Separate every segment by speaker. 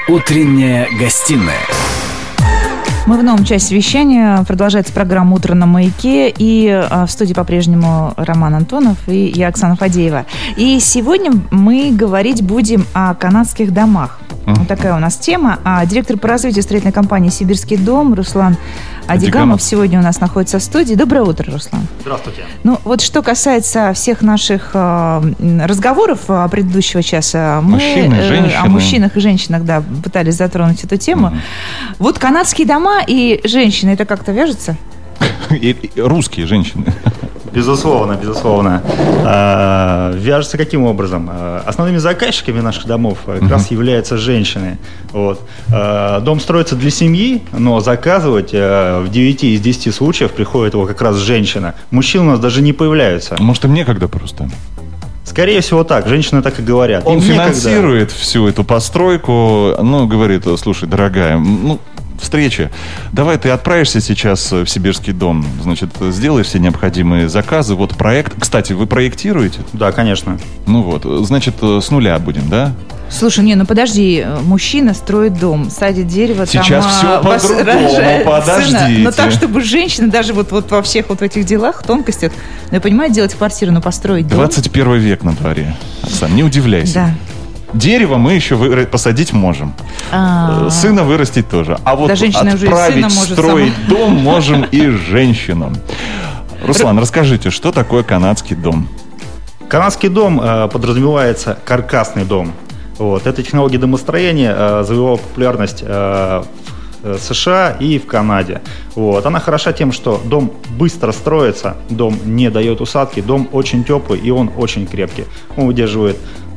Speaker 1: Утренняя гостиная.
Speaker 2: Мы в новом часе вещания. Продолжается программа «Утро на маяке». И в студии по-прежнему Роман Антонов и я, Оксана Фадеева. И сегодня мы говорить будем о канадских домах. Вот такая у нас тема. Директор по развитию строительной компании «Сибирский дом» Руслан Адигамов сегодня у нас находится в студии. Доброе утро, Руслан.
Speaker 3: Здравствуйте.
Speaker 2: Ну, вот что касается всех наших разговоров предыдущего часа, мы о мужчинах и женщинах, да, пытались затронуть эту тему. Вот канадские дома и женщины, это как-то вяжется?
Speaker 4: И русские женщины.
Speaker 3: Безусловно. Вяжется каким образом? Основными заказчиками наших домов как раз являются женщины. Вот. Дом строится для семьи, но заказывать в 9 из 10 случаев приходит его как раз женщина. Мужчин у нас даже не появляются.
Speaker 4: Может, им некогда просто?
Speaker 3: Скорее всего так, женщины так и говорят.
Speaker 4: Он финансирует всю эту постройку, говорит: слушай, дорогая, встреча. Давай ты отправишься сейчас в Сибирский дом, значит, сделаешь все необходимые заказы. Вот проект. Кстати, вы проектируете?
Speaker 3: Да, конечно.
Speaker 4: Значит, с нуля будем, да?
Speaker 2: Слушай, подожди, мужчина строит дом, садит дерево,
Speaker 4: сейчас
Speaker 2: там
Speaker 4: все по-другому, подождите.
Speaker 2: Сына. Но так, чтобы женщина даже вот во всех вот этих делах, тонкостях, понимает, делать квартиру, но построить дом.
Speaker 4: 21 век на дворе, Оксана, не удивляйся.
Speaker 2: Да.
Speaker 4: Дерево мы еще посадить можем. Сына вырастить тоже. А вот отправить строить дом можем и женщинам. Руслан, расскажите, что такое канадский дом?
Speaker 3: Канадский дом подразумевается каркасный дом. Вот. Эта технология домостроения завоевала популярность в США и в Канаде. Вот. Она хороша тем, что дом быстро строится, дом не дает усадки, дом очень теплый и он очень крепкий. Он выдерживает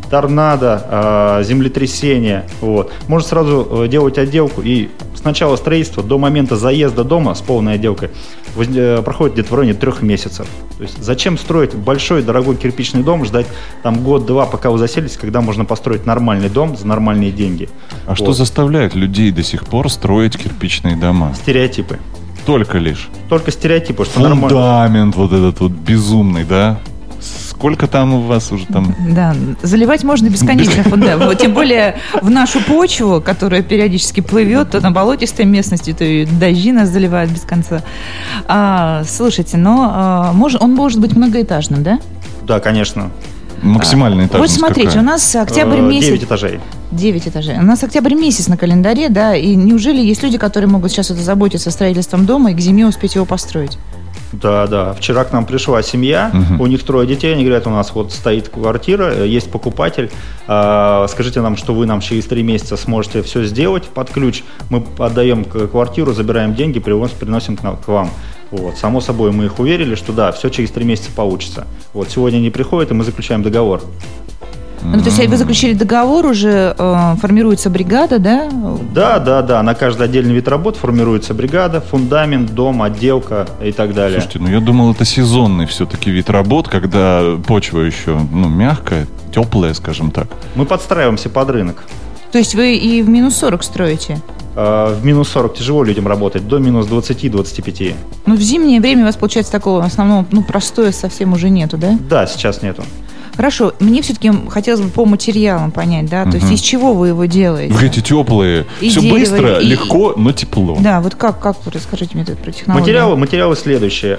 Speaker 3: торнадо, землетрясение. Вот. Можно сразу делать отделку, и с начала строительства до момента заезда дома с полной отделкой проходит где-то в районе 3 месяцев. То есть зачем строить большой дорогой кирпичный дом, ждать там год-два, пока вы заселитесь, когда можно построить нормальный дом за нормальные деньги.
Speaker 4: А что заставляет людей до сих пор строить кирпичные дома?
Speaker 3: Стереотипы.
Speaker 4: Только лишь?
Speaker 3: Только стереотипы. Что
Speaker 4: фундамент вот этот вот безумный, да? Сколько там у вас уже там?
Speaker 2: Да, заливать можно бесконечно фундамент. Тем более в нашу почву, которая периодически плывет, то на болотистой местности, то и дожди нас заливают без конца. Слушайте, он может быть многоэтажным, да?
Speaker 3: Да, конечно.
Speaker 4: Максимальная этажность.
Speaker 2: Вот смотрите,
Speaker 4: какая?
Speaker 2: У нас октябрь месяц.
Speaker 3: 9 этажей.
Speaker 2: 9 этажей. У нас октябрь месяц на календаре, да, и неужели есть люди, которые могут сейчас заботиться строительством дома и к зиме успеть его построить?
Speaker 3: Да. Вчера к нам пришла семья, у них 3 детей, они говорят: у нас вот стоит квартира, есть покупатель, скажите нам, что вы нам через 3 месяца сможете все сделать под ключ, мы отдаем квартиру, забираем деньги, приносим к вам. Вот. Само собой, мы их уверили, что да, все через 3 месяца получится. Вот. Сегодня они приходят, и мы заключаем договор.
Speaker 2: То есть вы заключили договор, уже формируется бригада, да?
Speaker 3: Да. На каждый отдельный вид работ формируется бригада, фундамент, дом, отделка и так далее.
Speaker 4: Слушайте, я думал, это сезонный все-таки вид работ, когда почва еще мягкая, теплая, скажем так.
Speaker 3: Мы подстраиваемся под рынок.
Speaker 2: То есть вы и в минус 40 строите?
Speaker 3: В минус 40 тяжело людям работать, до минус 20-25.
Speaker 2: В зимнее время у вас, получается, такого основного, простоя совсем уже нету, да?
Speaker 3: Да, сейчас нету.
Speaker 2: Хорошо, мне все-таки хотелось бы по материалам понять, да, то есть из чего вы его делаете?
Speaker 4: Вы эти теплые, и все дерево, быстро, легко, но тепло.
Speaker 2: Да, вот как вы расскажите мне про технологию?
Speaker 3: Материалы следующие.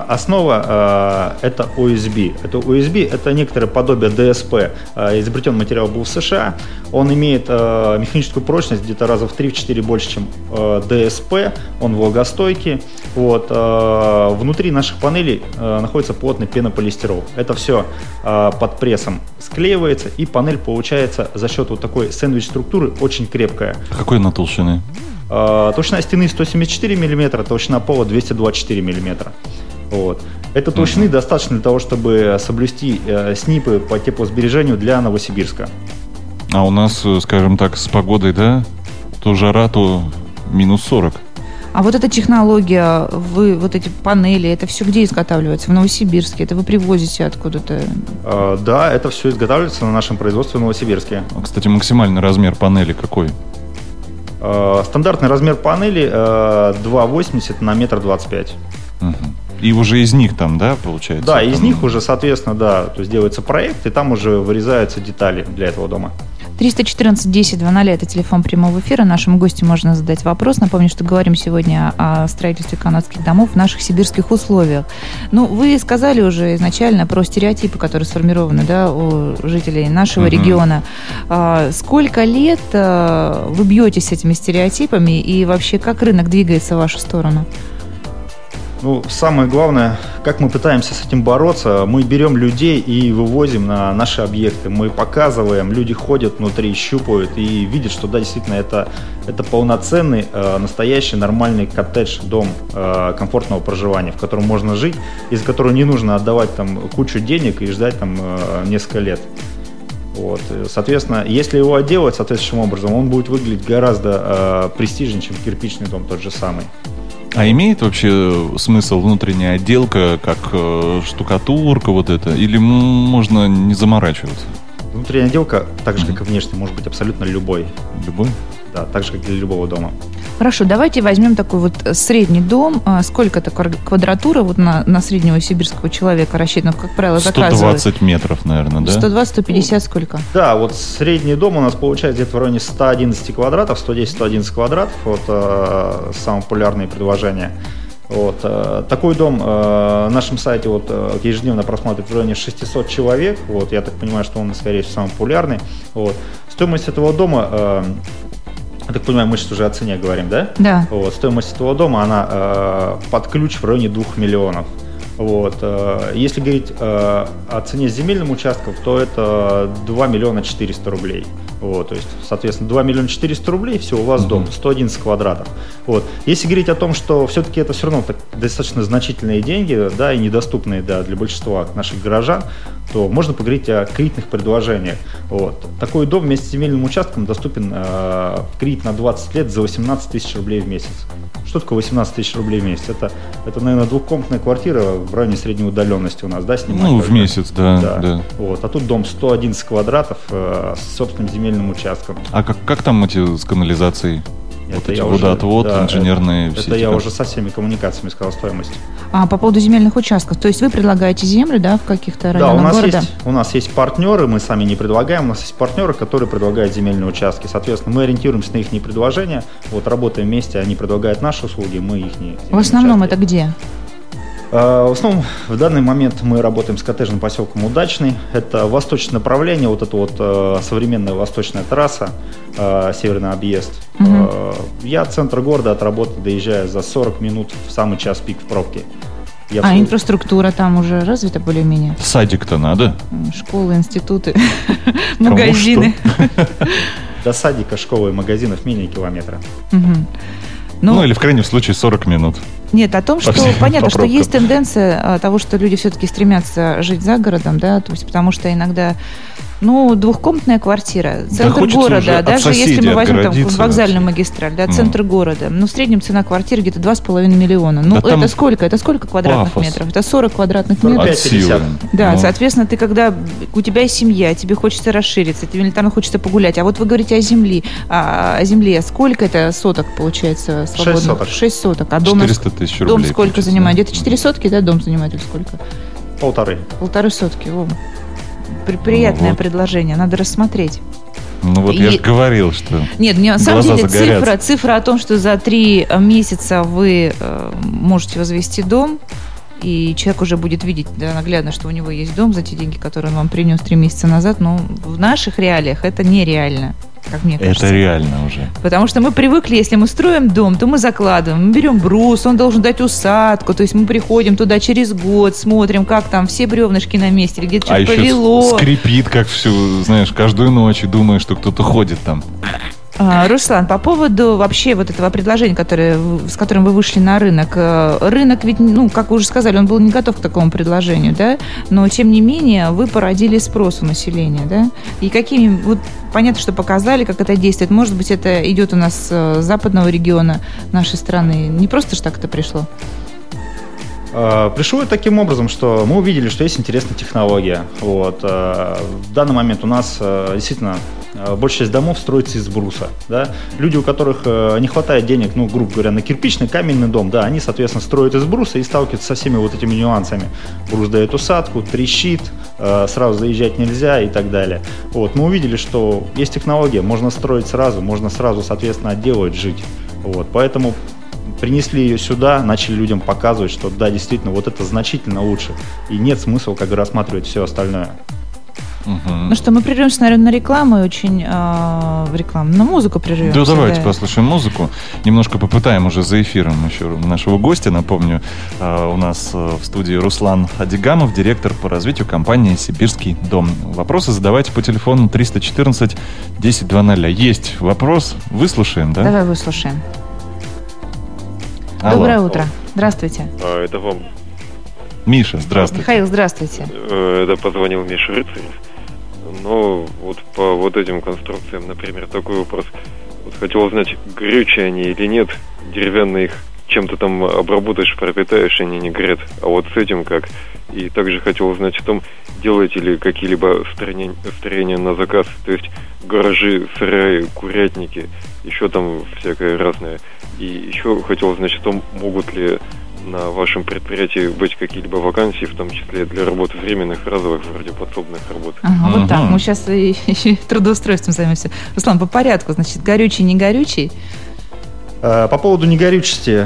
Speaker 3: Основа это OSB. Это некоторое подобие ДСП. Изобретен материал был в США. Он имеет механическую прочность где-то раза в 3-4 больше, чем ДСП. Он влагостойкий. Вот. Внутри наших панелей находится плотный пенополистирол. Это все под прессом склеивается, и панель получается за счет вот такой сэндвич-структуры очень крепкая.
Speaker 4: Какой она толщины?
Speaker 3: Толщина стены 174 мм, толщина пола 224 мм. Вот. Этой толщины достаточно для того, чтобы соблюсти СНИПы по теплосбережению для Новосибирска.
Speaker 4: А у нас, скажем так, с погодой, да, то жара, то минус 40.
Speaker 2: А вот эта технология, вот эти панели, это все где изготавливается? В Новосибирске? Это вы привозите откуда-то?
Speaker 3: Да, это все изготавливается на нашем производстве в Новосибирске.
Speaker 4: Кстати, максимальный размер панели какой?
Speaker 3: Стандартный размер панели 2,80 на 1,25 м.
Speaker 4: И уже из них там, да, получается?
Speaker 3: Да, из них уже, соответственно, да, то есть делается проект, и там уже вырезаются детали для этого дома.
Speaker 2: 314-10-00 – это телефон прямого эфира. Нашему гостю можно задать вопрос. Напомню, что говорим сегодня о строительстве канадских домов в наших сибирских условиях. Ну, вы сказали уже изначально про стереотипы, которые сформированы, да, у жителей нашего региона. Сколько лет вы бьетесь с этими стереотипами и вообще как рынок двигается в вашу сторону?
Speaker 3: Ну, самое главное, как мы пытаемся с этим бороться, мы берем людей и вывозим на наши объекты. Мы показываем, люди ходят внутри, щупают и видят, что да, действительно, это полноценный, настоящий, нормальный коттедж, дом комфортного проживания, в котором можно жить, из которого не нужно отдавать там кучу денег и ждать там несколько лет. Вот. Соответственно, если его отделать соответствующим образом, он будет выглядеть гораздо престижнее, чем кирпичный дом тот же самый.
Speaker 4: А имеет вообще смысл внутренняя отделка, как штукатурка вот это, или можно не заморачиваться?
Speaker 3: Внутренняя отделка, так же, как и внешняя, может быть абсолютно любой.
Speaker 4: Любой?
Speaker 3: Да, так же, как для любого дома.
Speaker 2: Хорошо, давайте возьмем такой вот средний дом. Сколько-то квадратура вот на среднего сибирского человека рассчитана, как правило, заказывают?
Speaker 4: 120 метров, наверное, да?
Speaker 2: 120-150 сколько?
Speaker 3: Да, вот средний дом у нас получается где-то в районе 111 квадратов, 110-111 квадратов, вот самые популярные предложения. Вот. Такой дом на нашем сайте вот, ежедневно просматривает в районе 600 человек. Вот. Я так понимаю, что он, скорее всего, самый популярный. Вот. Стоимость этого дома, я так понимаю, мы сейчас уже о цене говорим, да?
Speaker 2: Да.
Speaker 3: Вот. Стоимость этого дома, она под ключ в районе 2 миллионов. Вот. Если говорить о цене земельных участков, то это 2 миллиона 400 рублей. Вот, то есть, соответственно, 2 миллиона 400 рублей, все, у вас дом, 111 квадратов. Вот. Если говорить о том, что все-таки это все равно достаточно значительные деньги, да, и недоступные, да, для большинства наших горожан, то можно поговорить о кредитных предложениях. Вот. Такой дом вместе с земельным участком доступен кредит на 20 лет за 18 тысяч рублей в месяц. Что такое 18 тысяч рублей в месяц? Это, наверное, двухкомнатная квартира в районе средней удаленности у нас, да, снимать?
Speaker 4: Ну, в месяц, да.
Speaker 3: Вот. А тут дом 111 квадратов с собственным земельным участком.
Speaker 4: А как там эти с канализацией?
Speaker 3: Это
Speaker 4: вот водоотвод, да, инженерные...
Speaker 3: Это я уже со всеми коммуникациями сказал стоимость.
Speaker 2: А по поводу земельных участков, то есть вы предлагаете землю, да, в каких-то районах города?
Speaker 3: Да, у нас есть партнеры, мы сами не предлагаем, у нас есть партнеры, которые предлагают земельные участки. Соответственно, мы ориентируемся на их предложения, вот работаем вместе, они предлагают наши услуги, мы их не.
Speaker 2: В основном это где?
Speaker 3: В основном в данный момент мы работаем с коттеджным поселком Удачный. Это восточное направление, вот эта вот современная восточная трасса, северный объезд. Я от центра города от работы доезжаю за 40 минут в самый час пик в пробке.
Speaker 2: Инфраструктура там уже развита более-менее?
Speaker 4: Садик-то надо?
Speaker 2: Школы, институты, магазины.
Speaker 3: До садика, школы и магазинов менее километра.
Speaker 4: Ну, или в крайнем случае 40 минут.
Speaker 2: Нет, о том, что понятно, что есть тенденция того, что люди все-таки стремятся жить за городом, да, то есть потому что иногда, двухкомнатная квартира, центр города, даже если мы возьмем там вокзальную магистраль, да, центр города, в среднем цена квартиры где-то 2,5 миллиона. Это сколько? Это сколько квадратных метров? Это 40 квадратных метров.
Speaker 3: 45-50.
Speaker 2: Да, соответственно, ты когда у тебя есть семья, тебе хочется расшириться, тебе элементарно хочется погулять, а вот вы говорите о земле, сколько это соток получается свободных?
Speaker 3: 6 соток.
Speaker 2: 6 соток. А дом
Speaker 4: 400 тысяч рублей.
Speaker 2: Дом сколько занимает? Где-то 4 сотки, да, дом занимает или сколько?
Speaker 3: 1,5
Speaker 2: сотки. Приятное предложение, надо рассмотреть.
Speaker 4: Я же говорил, что
Speaker 2: Нет, на самом деле цифра о том, что за 3 месяца вы можете возвести дом, и человек уже будет видеть, да, наглядно, что у него есть дом за те деньги, которые он вам принес 3 месяца назад, но в наших реалиях это нереально. Как мне кажется.
Speaker 4: Это реально уже.
Speaker 2: Потому что мы привыкли, если мы строим дом, то мы закладываем, мы берем брус, он должен дать усадку, то есть мы приходим туда через год, смотрим, как там все бревнышки на месте, или где-то что-то повело.
Speaker 4: Еще скрипит, как все, знаешь, каждую ночь, и думаешь, что кто-то ходит там.
Speaker 2: Руслан, по поводу вообще вот этого предложения, с которым вы вышли на рынок. Рынок ведь, как вы уже сказали, он был не готов к такому предложению, да? Но, тем не менее, вы породили спрос у населения, да? И понятно, что показали, как это действует. Может быть, это идет у нас с западного региона нашей страны. Не просто ж так это пришло?
Speaker 3: Пришло таким образом, что мы увидели, что есть интересная технология. Вот. В данный момент у нас действительно большая часть домов строится из бруса. Да? Люди, у которых не хватает денег, ну, грубо говоря, на кирпичный, каменный дом, да, они, соответственно, строят из бруса и сталкиваются со всеми вот этими нюансами. Брус дает усадку, трещит, сразу заезжать нельзя и так далее. Вот. Мы увидели, что есть технология, можно строить сразу, можно сразу, соответственно, отделывать, жить. Вот. Поэтому принесли ее сюда, начали людям показывать, что да, действительно, вот это значительно лучше. И нет смысла как бы рассматривать все остальное.
Speaker 2: Ну что, мы прервемся, наверное, на рекламу и очень на музыку прервемся.
Speaker 4: Да, давайте послушаем музыку. Немножко попытаем уже за эфиром еще нашего гостя. Напомню, у нас в студии Руслан Адигамов, директор по развитию компании «Сибирский дом». Вопросы задавайте по телефону 314 1020. Есть вопрос? Выслушаем, да?
Speaker 2: Давай выслушаем.
Speaker 4: Алло.
Speaker 2: Доброе утро. Здравствуйте.
Speaker 5: Это вам.
Speaker 4: Миша, здравствуйте.
Speaker 2: Михаил, здравствуйте.
Speaker 5: Это позвонил Миша Рыцарев. Но вот по вот этим конструкциям, например, такой вопрос. Вот хотел узнать, горючие они или нет. Деревянные их чем-то там обработаешь, пропитаешь, они не горят. А вот с этим как? И также хотел узнать о том, делаете ли какие-либо строения на заказ. То есть гаражи, сараи, курятники, еще там всякое разное. И еще хотел узнать о том, могут ли на вашем предприятии быть какие-либо вакансии, в том числе для работы временных, разовых, вроде подсобных работ.
Speaker 2: Ага, вот так. Мы сейчас еще трудоустройством займемся. Руслан, по порядку. Значит, горючий, не горючий?
Speaker 3: По поводу негорючести,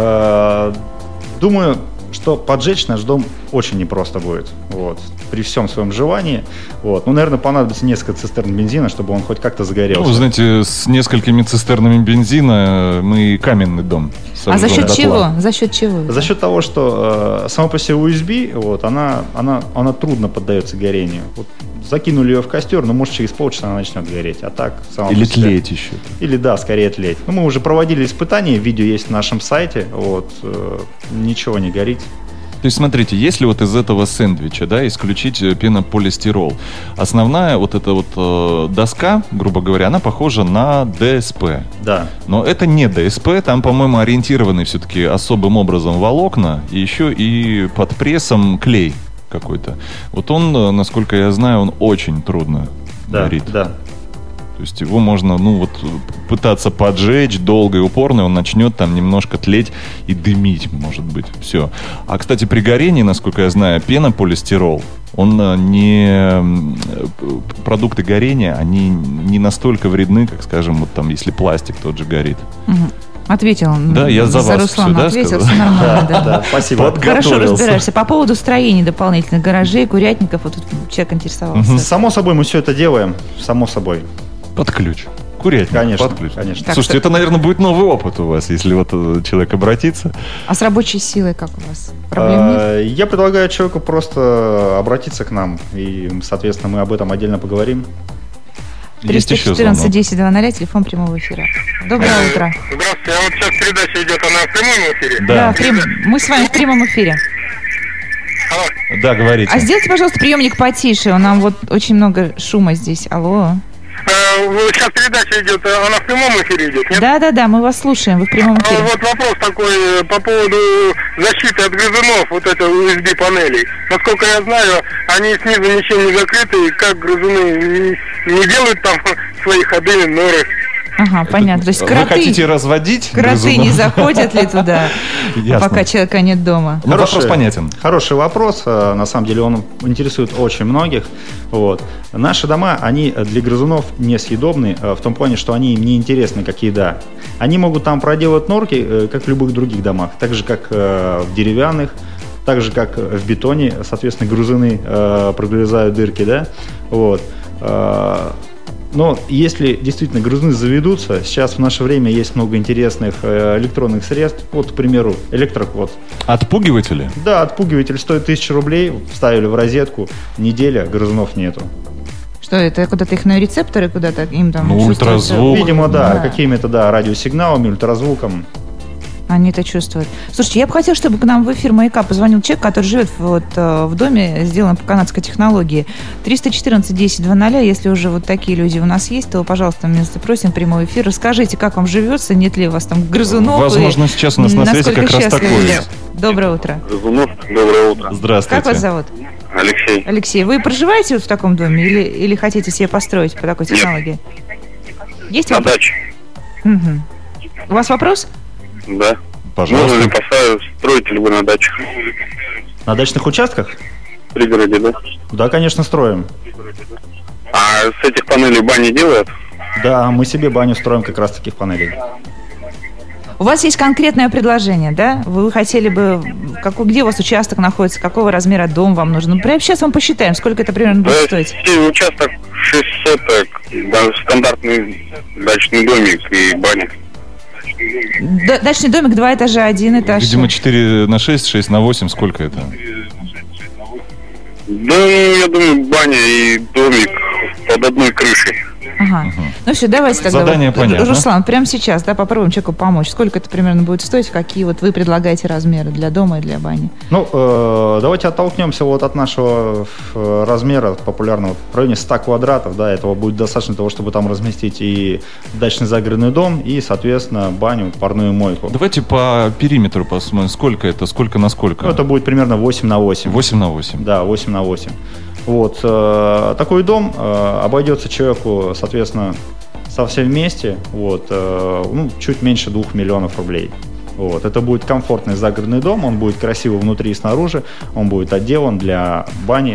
Speaker 3: думаю, что поджечь наш дом очень непросто будет, вот, при всем своем желании. Вот. Ну, наверное, понадобится несколько цистерн бензина, чтобы он хоть как-то загорелся.
Speaker 4: Ну, знаете, с несколькими цистернами бензина мы каменный дом сожжем.
Speaker 2: А за счет
Speaker 3: дотла.
Speaker 2: чего? За счет чего?
Speaker 3: За счет того, что само по себе USB, вот, она трудно поддается горению. Вот, закинули ее в костер, но может через полчаса она начнет гореть. А так сама
Speaker 4: Или
Speaker 3: по себе...
Speaker 4: тлеть еще.
Speaker 3: Или да, скорее тлеть. Ну, мы уже проводили испытания, видео есть на нашем сайте, вот, ничего не горит.
Speaker 4: То есть, смотрите, если вот из этого сэндвича, да, исключить пенополистирол, основная вот эта вот доска, грубо говоря, она похожа на ДСП.
Speaker 3: Да.
Speaker 4: Но это не ДСП, там, по-моему, ориентированы все-таки особым образом волокна, и еще и под прессом клей какой-то. Вот он, насколько я знаю, он очень трудно горит.
Speaker 3: Да.
Speaker 4: То есть его можно, ну вот, пытаться поджечь долго и упорно, и он начнет там немножко тлеть и дымить, может быть. Все. А, кстати, при горении, насколько я знаю, пенополистирол, он не... Продукты горения, они не настолько вредны, как, скажем, вот там, если пластик тот же горит.
Speaker 2: Ответил.
Speaker 4: Да, я за вас
Speaker 2: Руслана
Speaker 4: все, да,
Speaker 2: ответил,
Speaker 4: сказал?
Speaker 2: все нормально, да.
Speaker 3: Да, спасибо.
Speaker 2: Хорошо разбираешься. По поводу строений дополнительных гаражей, курятников, вот тут человек интересовался.
Speaker 3: Само собой мы все это делаем, само собой.
Speaker 4: Под ключ. Курятник.
Speaker 3: Конечно,
Speaker 4: под ключ.
Speaker 3: конечно.
Speaker 2: Так
Speaker 4: Слушайте,
Speaker 2: что-
Speaker 4: это, наверное, будет новый опыт у вас, если вот человек обратится.
Speaker 2: А с рабочей силой как у вас? Проблем нет?
Speaker 3: Я предлагаю человеку просто обратиться к нам, и, соответственно, мы об этом отдельно поговорим.
Speaker 4: Есть еще
Speaker 2: 314
Speaker 4: звонок.
Speaker 2: 1020, телефон прямого эфира. Доброе утро.
Speaker 6: Здравствуйте, а вот сейчас передача идет, она в прямом эфире?
Speaker 4: Да.
Speaker 2: Мы с вами в прямом эфире.
Speaker 4: Да, говорите.
Speaker 2: А сделайте, пожалуйста, приемник потише. Нам вот очень много шума здесь. Алло.
Speaker 6: Вот сейчас передача идет, она в прямом эфире идет, нет?
Speaker 2: Да, мы вас слушаем. Вы в прямом эфире.
Speaker 6: Вот вопрос такой по поводу защиты от грызунов, вот это USB-панелей. Насколько я знаю, они снизу ничем не закрыты, и как грызуны не делают там свои ходы, норы.
Speaker 2: Ага, понятно. То есть
Speaker 4: Вы
Speaker 2: кроты
Speaker 4: хотите разводить
Speaker 2: не
Speaker 4: грызунов?
Speaker 2: заходят ли туда,
Speaker 4: Ясно.
Speaker 2: пока человека нет дома?
Speaker 4: Ну, вопрос понятен.
Speaker 3: Хороший вопрос. На самом деле он интересует очень многих. Вот. Наши дома, они для грызунов несъедобны в том плане, что они им не интересны как еда. Они могут там проделать норки, как в любых других домах, так же, как в деревянных, так же, как в бетоне. Соответственно, грызуны прогрызают дырки, да? Вот. Но если действительно грызуны заведутся, сейчас в наше время есть много интересных электронных средств. Вот, к примеру, электрокод.
Speaker 4: Отпугиватели?
Speaker 3: Да, отпугиватель стоит 1000 рублей, вставили в розетку, неделя, грызунов нету.
Speaker 2: Что это? Куда-то их на рецепторы куда-то им там?
Speaker 4: Ну,
Speaker 2: чувствуется?
Speaker 4: ультразвук.
Speaker 3: Видимо, да, какими-то, да, радиосигналами, ультразвуком.
Speaker 2: Они это чувствуют. Слушайте, я бы хотела, чтобы к нам в эфир «Маяка» позвонил человек, который живет вот в доме, сделан по канадской технологии. 314 1020, если уже вот такие люди у нас есть, то, пожалуйста, мы просим прямой эфир. Расскажите, как вам живется, нет ли у вас там грызунов.
Speaker 4: Возможно, сейчас у нас на связи
Speaker 2: насколько
Speaker 4: как раз
Speaker 2: счастливы
Speaker 4: такой
Speaker 2: вы.
Speaker 4: есть.
Speaker 2: Доброе утро.
Speaker 6: Грызунов, доброе утро.
Speaker 4: Здравствуйте.
Speaker 2: Как вас зовут?
Speaker 6: Алексей.
Speaker 2: Алексей, вы проживаете вот в таком доме или хотите себе построить по такой технологии? Есть
Speaker 6: На
Speaker 2: вопрос?
Speaker 6: даче.
Speaker 2: Мгм. У вас вопрос?
Speaker 6: Да.
Speaker 4: Пожалуйста.
Speaker 6: Можно ли строите ли вы на дачах?
Speaker 3: На дачных участках?
Speaker 6: В пригороде, да?
Speaker 3: Да, конечно, строим.
Speaker 6: А с этих панелей бани делают?
Speaker 3: Да, мы себе баню строим как раз таких панелей.
Speaker 2: У вас есть конкретное предложение, да? Вы хотели бы, где у вас участок находится, какого размера дом вам нужен? Прямо сейчас вам посчитаем, сколько это примерно будет стоить.
Speaker 6: Участок 6 соток, стандартный дачный домик и баня.
Speaker 2: Дачный домик, 2 этажа, 1 этаж.
Speaker 4: Видимо, 4 на 6, 6 на 8, сколько это?
Speaker 6: Да, я думаю, баня и домик под одной крышей.
Speaker 2: Ага. Ну все, давайте тогда.
Speaker 4: Задание понятно.
Speaker 2: Руслан, прямо сейчас, да, попробуем человеку помочь. Сколько это примерно будет стоить? Какие вот вы предлагаете размеры для дома и для бани?
Speaker 3: Ну, давайте оттолкнемся вот от нашего размера популярного в районе 100 квадратов, да, этого будет достаточно для того, чтобы там разместить и дачный загородный дом, и, соответственно, баню, парную мойку.
Speaker 4: Давайте по периметру посмотрим, сколько это, сколько на сколько?
Speaker 3: Ну, это будет примерно 8 на 8.
Speaker 4: 8 на 8.
Speaker 3: Да, 8 на 8. Вот, такой дом обойдется человеку, соответственно, со всем вместе, вот, чуть меньше 2 миллионов рублей. Вот, это будет комфортный загородный дом, он будет красивый внутри и снаружи, он будет отделан для бани,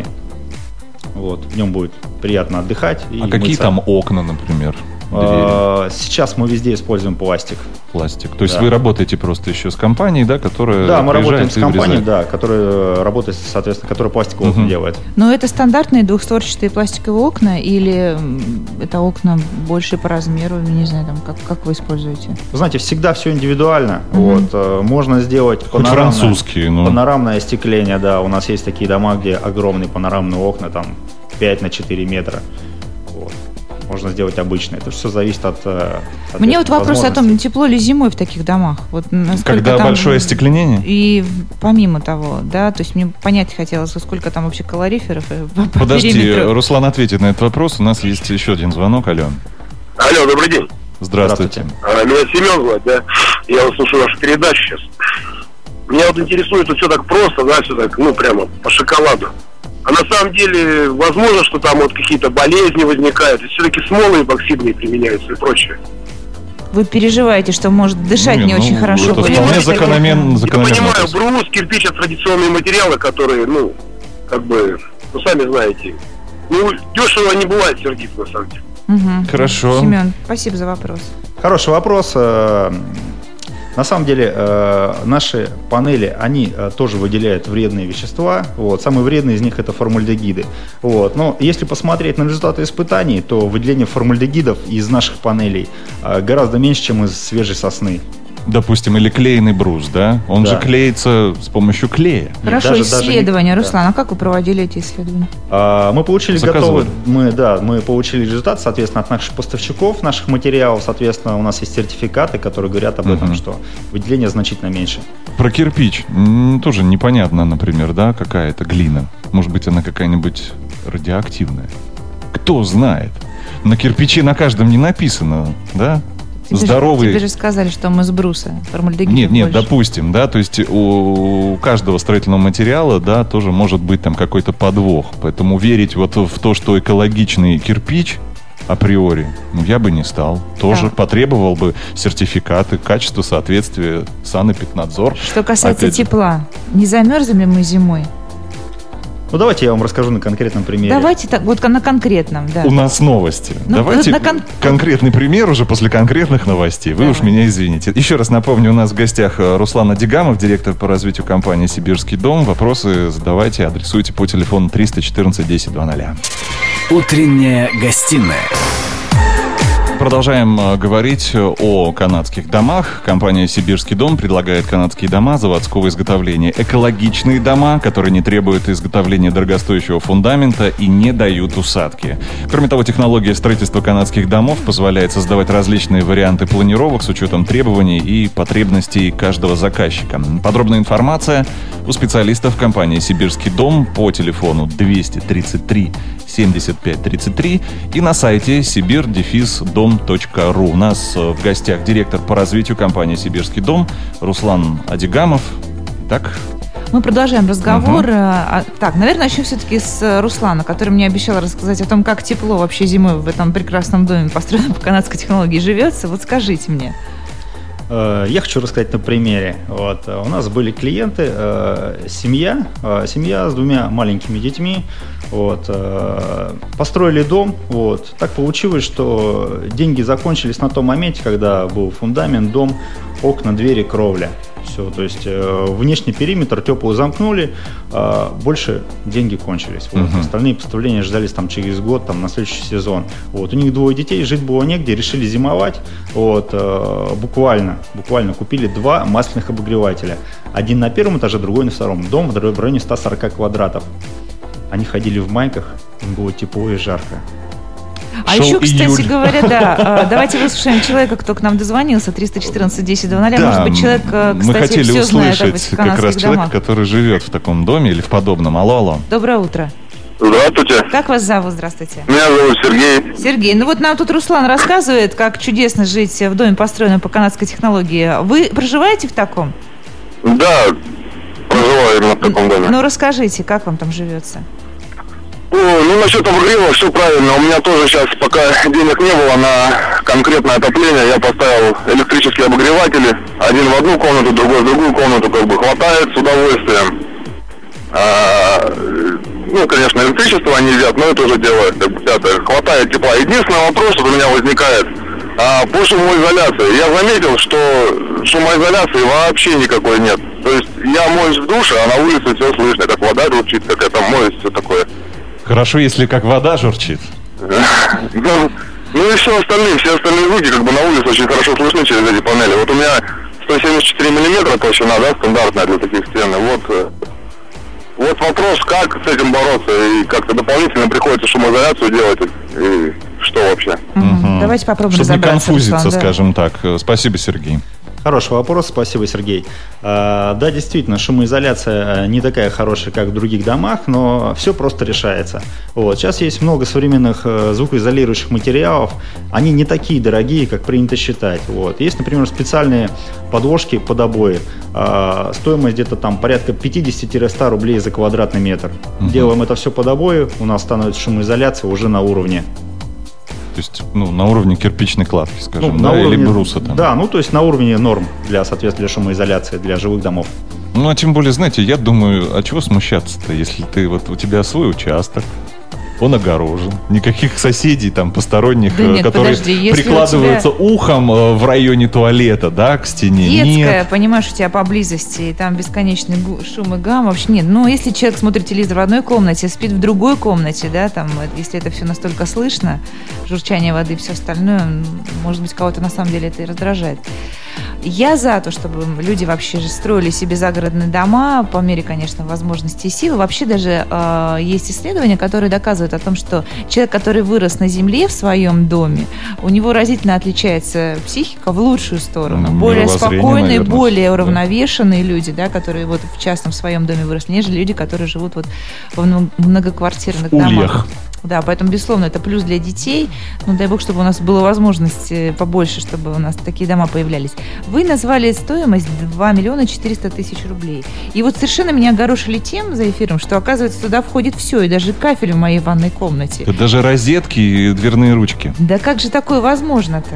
Speaker 3: вот, в нем будет приятно отдыхать. И
Speaker 4: какие
Speaker 3: мыться.
Speaker 4: там окна, например? Двери?
Speaker 3: Сейчас мы везде используем пластик.
Speaker 4: Пластик. То есть
Speaker 3: Да.
Speaker 4: вы работаете просто еще с компанией, да, которая
Speaker 3: Да, мы работаем
Speaker 4: приезжает
Speaker 3: с
Speaker 4: и
Speaker 3: компанией,
Speaker 4: вырезает?
Speaker 3: да, которая работает, соответственно, которая пластиковые окна делает.
Speaker 2: Но это стандартные двухстворчатые пластиковые окна или это окна больше по размеру, не знаю, там, как вы используете?
Speaker 3: Вы знаете, всегда все индивидуально. Вот, можно сделать
Speaker 4: Хоть французские, ну.
Speaker 3: панорамное остекление, да. У нас есть такие дома, где огромные панорамные окна, там 5 на 4 метра. Вот. Можно сделать обычное. Это все зависит от
Speaker 2: Мне вот вопрос о том,
Speaker 3: возможностей.
Speaker 2: тепло ли зимой в таких домах? Вот
Speaker 4: Когда
Speaker 2: там,
Speaker 4: большое остекленение?
Speaker 2: И помимо того, да, то есть мне понять хотелось, сколько там вообще калориферов по
Speaker 4: Подожди,
Speaker 2: периметру.
Speaker 4: Руслан ответит на этот вопрос. У нас есть еще один звонок. Алло.
Speaker 6: Алло, добрый день.
Speaker 4: Здравствуйте.
Speaker 6: Меня Семен зовут, да? Я вот слушаю вашу передачу сейчас. Меня вот интересует, вот все так просто, да, все так, прямо по шоколаду. А на самом деле, возможно, что там вот какие-то болезни возникают, и все-таки смолы эпоксидные применяются и прочее.
Speaker 2: Вы переживаете, что может дышать не очень хорошо.
Speaker 4: Это
Speaker 2: будет.
Speaker 4: вполне закономерно.
Speaker 6: Я понимаю, брус, кирпич — это традиционные материалы, которые, сами знаете, дешево не бывает сердито, на самом деле.
Speaker 2: Мгм.
Speaker 4: Хорошо.
Speaker 2: Семен, спасибо за вопрос.
Speaker 3: Хороший вопрос. На самом деле, наши панели, они тоже выделяют вредные вещества. Вот. Самые вредные из них — это формальдегиды. Вот. Но если посмотреть на результаты испытаний, то выделение формальдегидов из наших панелей гораздо меньше, чем из свежей сосны.
Speaker 4: Допустим, или клееный брус, да? Он
Speaker 3: Да.
Speaker 4: же клеится с помощью клея.
Speaker 2: Хорошо,
Speaker 3: даже
Speaker 2: исследования,
Speaker 3: не-
Speaker 2: Руслан, а как вы проводили эти исследования?
Speaker 3: Мы получили
Speaker 4: Заказывали.
Speaker 3: мы получили результат, соответственно, от наших поставщиков, наших материалов. Соответственно, у нас есть сертификаты, которые говорят об этом, что выделение значительно меньше.
Speaker 4: Про кирпич. Тоже непонятно, например, да, какая это глина. Может быть, она какая-нибудь радиоактивная. Кто знает? На кирпиче на каждом не написано, да? Здоровый.
Speaker 2: Тебе же сказали, что мы с бруса. Формальдегид
Speaker 4: Нет,
Speaker 2: больше.
Speaker 4: допустим, да, то есть у каждого строительного материала, да, тоже может быть там какой-то подвох. Поэтому верить вот в то, что экологичный кирпич априори, я бы не стал. Тоже
Speaker 2: Да.
Speaker 4: потребовал бы сертификаты, качество, соответствие, санэпиднадзор.
Speaker 2: Что касается
Speaker 4: Опять же.
Speaker 2: тепла, не замерзли ли мы зимой?
Speaker 3: Ну, давайте я вам расскажу на конкретном примере.
Speaker 2: Давайте так, вот на конкретном, да.
Speaker 4: У нас новости.
Speaker 2: Ну,
Speaker 4: Давайте
Speaker 2: на
Speaker 4: конкретный пример уже после конкретных новостей. Вы уж
Speaker 2: Давай.
Speaker 4: меня извините. Еще раз напомню, у нас в гостях Руслан Адигамов, директор по развитию компании «Сибирский дом». Вопросы задавайте, адресуйте по телефону 314 1000.
Speaker 1: Утренняя гостиная.
Speaker 4: Продолжаем говорить о канадских домах. Компания «Сибирский дом» предлагает канадские дома заводского изготовления. Экологичные дома, которые не требуют изготовления дорогостоящего фундамента и не дают усадки. Кроме того, технология строительства канадских домов позволяет создавать различные варианты планировок с учетом требований и потребностей каждого заказчика. Подробная информация у специалистов компании «Сибирский дом» по телефону 233 75 33 и на сайте sibir-dom.ru. У нас в гостях директор по развитию компании «Сибирский дом» Руслан Адигамов. Так,
Speaker 2: Мы продолжаем разговор. Так, наверное, начнем все-таки с Руслана, который мне обещал рассказать о том, как тепло вообще зимой в этом прекрасном доме, построенном по канадской технологии, живется. Вот скажите мне.
Speaker 3: Я хочу рассказать на примере. Вот, у нас были клиенты, семья с 2 маленькими детьми. Вот, построили дом. Вот. Так получилось, что деньги закончились на том моменте, когда был фундамент, дом, окна, двери, кровля. Все, то есть внешний периметр теплый замкнули, больше деньги кончились. Вот. Остальные поставления ждались там через год, там, на следующий сезон. Вот. У них 2 детей, жить было негде, решили зимовать. Вот. Буквально купили 2 масляных обогревателя. Один на 1 этаже, другой на 2. Дом в районе 140 квадратов. Они ходили в майках, им было тепло и жарко.
Speaker 2: А еще, кстати говоря, да, давайте выслушаем человека, кто к нам дозвонился, 314-10-00.
Speaker 4: Да,
Speaker 2: может быть, человек, кстати,
Speaker 4: мы хотели
Speaker 2: все знает об
Speaker 4: услышать
Speaker 2: этих
Speaker 4: как раз человека,
Speaker 2: домах.
Speaker 4: который живет в таком доме или в подобном. Алло.
Speaker 2: Доброе утро.
Speaker 6: Здравствуйте.
Speaker 2: Как вас зовут? Здравствуйте.
Speaker 6: Меня зовут Сергей.
Speaker 2: Сергей, ну вот нам тут Руслан рассказывает, как чудесно жить в доме, построенном по канадской технологии. Вы проживаете в таком?
Speaker 6: Да, проживаю именно в таком доме.
Speaker 2: Ну, расскажите, как вам там живется?
Speaker 6: Ну, насчет обогрева все правильно. У меня тоже сейчас, пока денег не было на конкретное отопление, я поставил электрические обогреватели. Один в одну комнату, другой в другую комнату, как бы хватает с удовольствием. Ну, конечно, электричество они едят, но это уже дело, хватает тепла. Единственный вопрос у меня возникает по шумоизоляции. Я заметил, что шумоизоляции вообще никакой нет. То есть я моюсь в душе, а на улице все слышно, как вода журчит, как это моюсь, все такое.
Speaker 4: Хорошо, если как вода журчит.
Speaker 6: Ну и все остальные звуки как бы на улице очень хорошо слышны через эти панели. Вот у меня 174 миллиметра толщина, да, стандартная для таких стен. Вот вопрос, как с этим бороться, и как-то дополнительно приходится шумоизоляцию делать, и что вообще?
Speaker 2: Давайте попробуем
Speaker 4: Чтобы не
Speaker 2: разобраться,
Speaker 4: конфузиться,
Speaker 2: Руслан, да.
Speaker 4: скажем так. Спасибо, Сергей.
Speaker 3: Хороший вопрос, спасибо, Сергей. Да, действительно, шумоизоляция не такая хорошая, как в других домах, но все просто решается. Вот. Сейчас есть много современных звукоизолирующих материалов, они не такие дорогие, как принято считать. Вот. Есть, например, специальные подложки под обои, стоимость где-то там порядка 50-100 рублей за квадратный метр. Делаем это все под обои, у нас становится шумоизоляция уже на уровне.
Speaker 4: То есть, на уровне кирпичной кладки, скажем,
Speaker 3: на уровне,
Speaker 4: или бруса там.
Speaker 3: Да, то есть на уровне норм для шумоизоляции, для жилых домов.
Speaker 4: А тем более, знаете, я думаю, а чего смущаться-то, если у тебя свой участок, он огорожен, никаких соседей там посторонних,
Speaker 2: да нет,
Speaker 4: которые
Speaker 2: подожди,
Speaker 4: прикладываются ухом в районе туалета, да, к стене.
Speaker 2: Детская,
Speaker 4: нет.
Speaker 2: Понимаешь, у тебя поблизости, и там бесконечный шум и гам, вообще нет. Если человек смотрит телевизор в одной комнате, спит в другой комнате, да, там, если это все настолько слышно, журчание воды и все остальное, может быть, кого-то на самом деле это и раздражает. Я за то, чтобы люди вообще же строили себе загородные дома по мере, конечно, возможностей и сил. Вообще даже есть исследования, которые доказывают о том, что человек, который вырос на земле в своем доме, у него разительно отличается психика в лучшую сторону. Более спокойные, наверное, более уравновешенные люди, да, которые вот в частном своем доме выросли, нежели люди, которые живут вот в многоквартирных домах. Да, поэтому, безусловно, это плюс для детей. Дай бог, чтобы у нас была возможность побольше, чтобы у нас такие дома появлялись. Вы назвали стоимость 2 400 000 рублей. И вот совершенно меня огорошили тем за эфиром, что, оказывается, туда входит все, и даже кафель в моей ванной комнате.
Speaker 4: Это даже розетки и дверные ручки.
Speaker 2: Да как же такое возможно-то?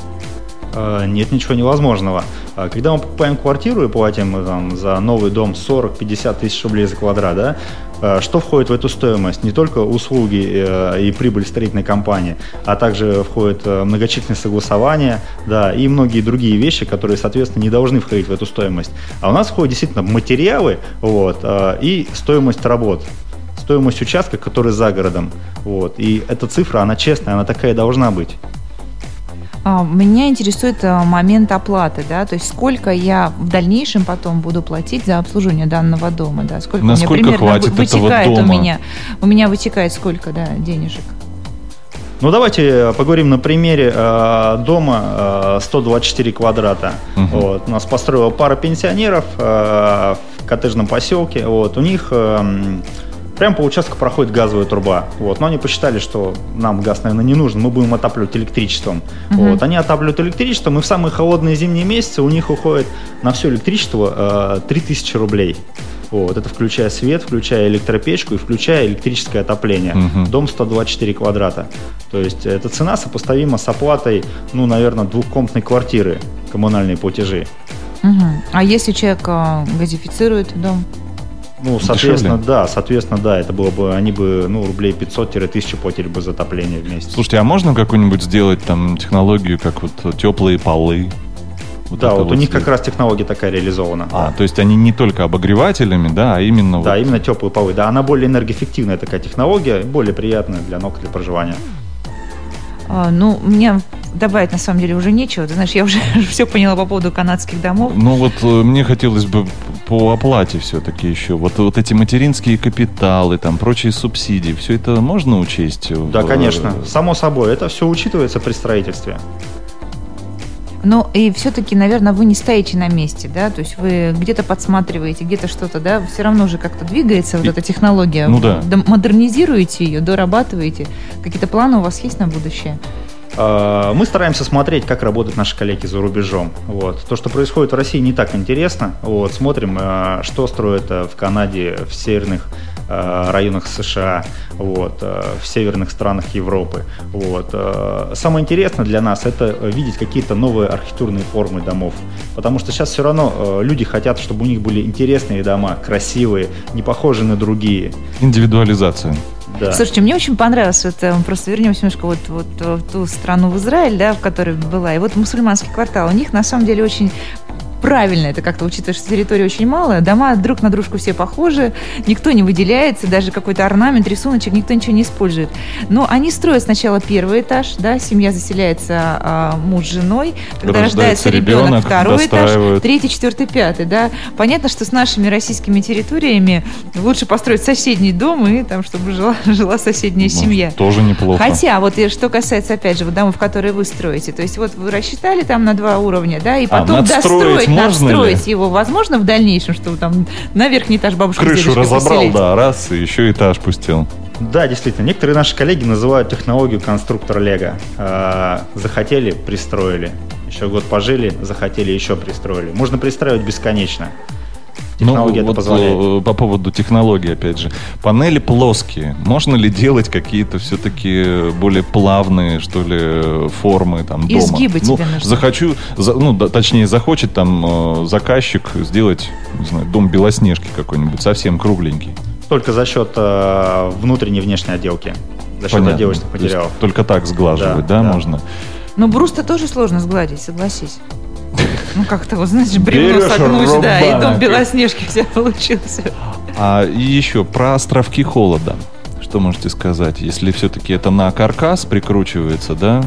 Speaker 3: Нет ничего невозможного. Когда мы покупаем квартиру и платим там, за новый дом 40-50 тысяч рублей за квадрат, да, что входит в эту стоимость? Не только услуги и прибыль строительной компании, а также входит многочисленные согласования, да, и многие другие вещи, которые, соответственно, не должны входить в эту стоимость. А у нас входят действительно материалы и стоимость работ. Стоимость участка, который за городом. Вот. И эта цифра, она честная, она такая должна быть.
Speaker 2: Меня интересует момент оплаты, да, то есть сколько я в дальнейшем потом буду платить за обслуживание данного дома, да, сколько
Speaker 4: насколько
Speaker 2: у меня примерно
Speaker 4: хватит
Speaker 2: вытекает
Speaker 4: этого дома?
Speaker 2: У меня вытекает сколько, да, денежек.
Speaker 3: Давайте поговорим на примере дома 124 квадрата. Вот. У нас построила пара пенсионеров в коттеджном поселке. Вот. У них прямо по участку проходит газовая труба. Вот. Но они посчитали, что нам газ, наверное, не нужен, мы будем отапливать электричеством. Вот. Они отапливают электричеством, и в самые холодные зимние месяцы у них уходит на все электричество 3000 рублей. Вот, это включая свет, включая электропечку и включая электрическое отопление. Дом 124 квадрата. То есть эта цена сопоставима с оплатой, ну, наверное, двухкомнатной квартиры, коммунальные платежи.
Speaker 2: А если человек газифицирует дом?
Speaker 3: Ну, соответственно, да, это было бы, они бы, ну, рублей 500-1000 платили бы за отопление в месяц.
Speaker 4: Слушайте, а можно какую-нибудь сделать там технологию, как вот теплые полы?
Speaker 3: Да, вот у них как раз технология такая реализована.
Speaker 4: То есть они не только обогревателями, да, а именно...
Speaker 3: Да, именно теплые полы. Да, она более энергоэффективная такая технология, более приятная для ног, для проживания.
Speaker 2: Ну, мне добавить на самом деле уже нечего. Ты знаешь, я уже все поняла по поводу канадских домов.
Speaker 4: Ну вот мне хотелось бы по оплате все-таки еще. Вот эти материнские капиталы, там прочие субсидии, все это можно учесть?
Speaker 3: Да, конечно. Само собой. Это все учитывается при строительстве.
Speaker 2: Ну, и все-таки, наверное, вы не стоите на месте, да? То есть вы где-то подсматриваете, где-то что-то, да? Все равно же как-то двигается вот эта технология.
Speaker 4: Ну да.
Speaker 2: Модернизируете ее, дорабатываете. Какие-то планы у вас есть на будущее?
Speaker 3: Мы стараемся смотреть, как работают наши коллеги за рубежом. Вот. То, что происходит в России, не так интересно. Вот. Смотрим, что строят в Канаде, в северных районах США, вот, в северных странах Европы. Вот. Самое интересное для нас — это видеть какие-то новые архитектурные формы домов. Потому что сейчас все равно люди хотят, чтобы у них были интересные дома, красивые, не похожие на другие.
Speaker 4: Индивидуализация.
Speaker 3: Да.
Speaker 2: Слушайте, мне очень понравилось, мы просто вернемся немножко вот в ту страну, в Израиль, да, в которой была, и вот мусульманский квартал, у них на самом деле очень правильно, это как-то учитывая, что территория очень малая, дома друг на дружку все похожи, никто не выделяется, даже какой-то орнамент, рисуночек, никто ничего не использует. Но они строят сначала первый этаж, да, семья заселяется, муж с женой, когда рождается ребенок, второй этаж, третий, четвертый, пятый, да. Понятно, что с нашими российскими территориями лучше построить соседний дом и там, чтобы жила соседняя семья.
Speaker 4: Тоже неплохо.
Speaker 2: Хотя, вот что касается, опять же, вот домов, которые вы строите, то есть вот вы рассчитали там на 2 уровня, да, и потом достроить, надстроить его возможно в дальнейшем, чтобы там на верхний этаж бабушку
Speaker 4: крышу разобрал,
Speaker 2: поселить?
Speaker 4: Да, раз, и еще этаж пустил.
Speaker 3: Да, действительно. Некоторые наши коллеги называют технологию конструктор Лего. Захотели — пристроили. Еще год пожили, захотели — еще пристроили. Можно пристраивать бесконечно. Технология это позволяет.
Speaker 4: По поводу технологий, опять же. Панели плоские. Можно ли делать какие-то все-таки более плавные, что ли, формы там, дома?
Speaker 2: Изгибы тебе нужны.
Speaker 4: Точнее, захочет там заказчик сделать, не знаю, дом Белоснежки какой-нибудь, совсем кругленький.
Speaker 3: Только за счет внутренней и внешней отделки. За счет отделочных материалов.
Speaker 4: Только так сглаживать, да, можно?
Speaker 2: Но брус-то тоже сложно сгладить, согласись. Ну, как-то, вот, знаешь, бревно согнуть, да, и дом Белоснежки у тебя получился.
Speaker 4: И еще про островки холода. Что можете сказать? Если все-таки это на каркас прикручивается, да?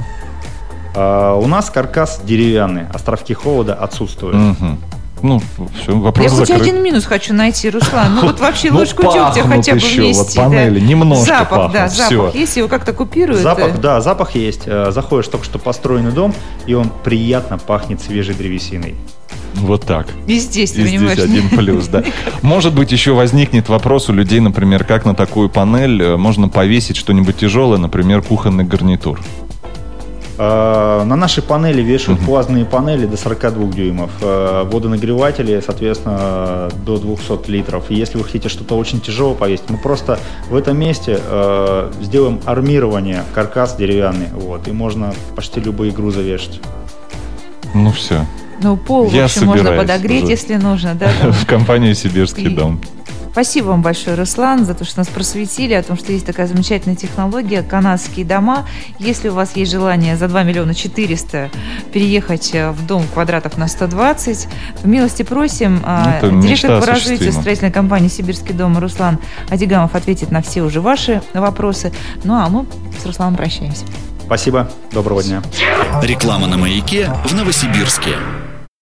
Speaker 3: У нас каркас деревянный, островки холода отсутствуют.
Speaker 4: Ну, все, вопрос закрыт.
Speaker 2: Я хоть один минус хочу найти, Руслан. Ну, вот вообще ложку дегтя хотя бы
Speaker 4: еще,
Speaker 2: вместе.
Speaker 4: Вот панели, да. Немножко
Speaker 2: запах,
Speaker 4: пахнут,
Speaker 2: да, запах есть, его как-то купируют.
Speaker 3: Запах есть. Заходишь в только что построенный дом, и он приятно пахнет свежей древесиной.
Speaker 4: Вот так.
Speaker 2: И здесь, ты
Speaker 4: понимаешь. Здесь один плюс, да. Может быть, еще возникнет вопрос у людей, например, как на такую панель можно повесить что-нибудь тяжелое, например, кухонный гарнитур.
Speaker 3: На нашей панели вешают плазменные панели до 42 дюймов, водонагреватели, соответственно, до 200 литров. И если вы хотите что-то очень тяжелое повесить, мы просто в этом месте сделаем армирование, каркас деревянный, вот, и можно почти любые грузы вешать.
Speaker 4: Ну все.
Speaker 2: Ну, пол, в общем, можно подогреть, если нужно, да?
Speaker 4: В компании «Сибирский дом».
Speaker 2: Спасибо вам большое, Руслан, за то, что нас просветили о том, что есть такая замечательная технология, канадские дома. Если у вас есть желание за 2 400 000 переехать в дом квадратов на 120, то милости просим. Директор по развитию строительной компании «Сибирский дом» Руслан Адигамов ответит на все уже ваши вопросы. Ну, а мы с Русланом прощаемся.
Speaker 3: Спасибо. Доброго дня.
Speaker 1: Реклама на «Маяке» в Новосибирске.